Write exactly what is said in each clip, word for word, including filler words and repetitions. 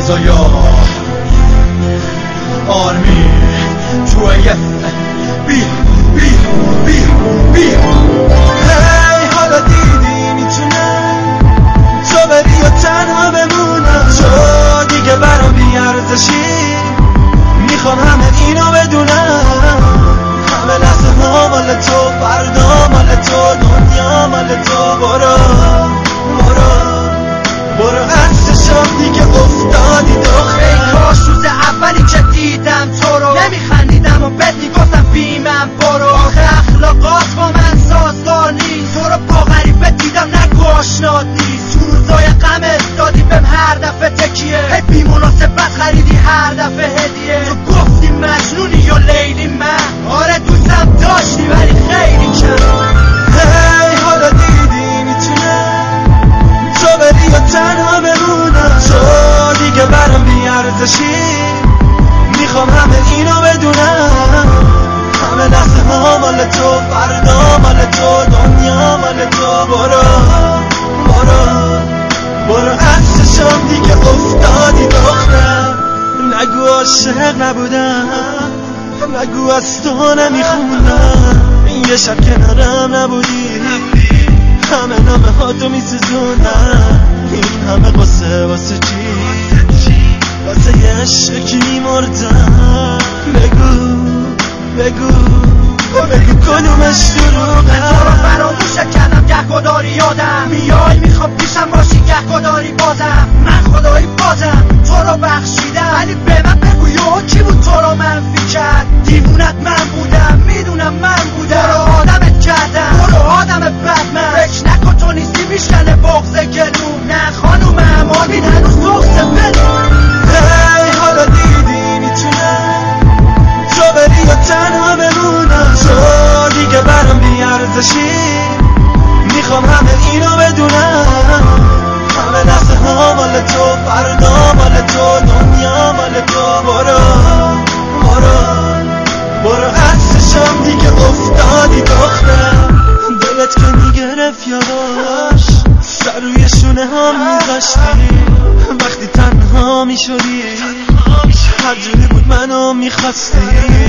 روزایا آرمی توی بی بی بی بی هی حالا دیدی میتونه تو بری و تنها بمونم تو دیگه برام بیارزشی میخوام همه اینو بدونم همه لحظه ها مال تو فردا مال تو دنیا مال تو برو برو برو عکسشم دیگه افتادی دختر ای کاش روز اولی که دیدم تو رو نمیخندیدم و بهت میگفتم بیمم برو آخه اخلاقات با من سازگار نیست تو رو با غریبه دیدم نگو آشنات نیست تو روزای غمت دادی بهم هر دفعه تکیه هی بی مناسبت خریدی هر دفعه هدیه تو گفتی مجنونی یا لیلی من آره دوستم داشتی ولی خیلی کم هی حالا دیدی میتونه تو بری و تنها بمونم تو دیگه برام بیارزشی میخوام همه اینو بدونم همه لحظه ها مال تو فردا مال تو دنیا مال تو برو برو برو عکسشم دیگه افتادی دختر نگو عاشق نبودم نگو از تو نمیخوندم یه شب کنارم نبودی همه نامه ها تو میسوزوندم این همه قصه واسه چی واسه یه عشقی میمردم بگو بگو بگو کدومش دروغه تو رو فراموشت کردم گه داری یادم میای میخوام پیشم باشی گه داری بازم من خدایی بازم تو رو بخشیدم ولی به من بگو یه کی بود تو رو منفی کرد دیوونت من بودم میدونم من بودم تو رو آدمت کردم تو رو آدم بد من فکر نکن تو نیستی میشکنه بغض گلوم نه خانومم آبین هنوز بغض بلوم هی حالا دیدی میتونه تو بری و تنها بمونم تو دیگه برام بیارزشی میخوام همه اینو بدونم همه لحظه ها مال تو فردا مال تو دنیا مال تو برو برو برو عکسشم دیگه افتادی دختر دلت که میگرفت یواش سر روی شونه ها میذاشتی وقتی تنها میشدی هر جوری بود منو میخواستی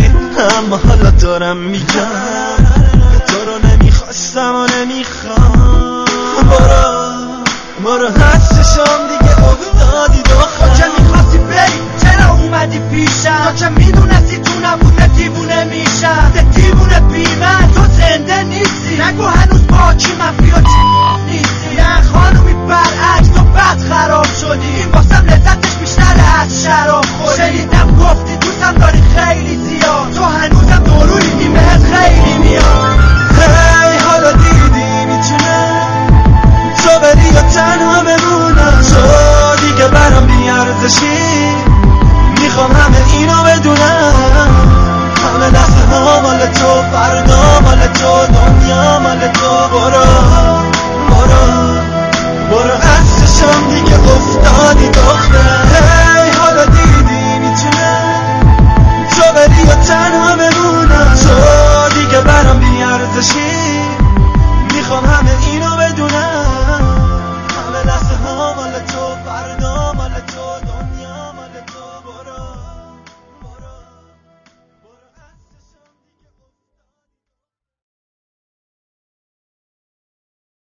اما حالا دارم میگم تو رو نمیخواستم و نمیخوام برو برو عکسشم دیگه افتادی دختر تو که میخواستی بری چرا اومدی پیشم تو که میدونستی تو نبوده دیوونه میشم ده دیوونه بی من تو زنده نیستی نگو هنوز با کی مفی و چی نیستی نه خانومی برعکس تو بد خراب شدی این واسم لذتش بیشتره از شراب خوری شنیدم گفتی دوستم داری خیلی زیاد تو هنوزم دوروی این بهت خیلی میاد هی حالا دیدی میتونه تو بری و تنها بمونم تو دیگه برام بیارزشی میخوام همه اینو بدونم همه لحظه ها مال تو فردا مال تو دنیا مال تو برو برو برو عکسشم دیگه افتادی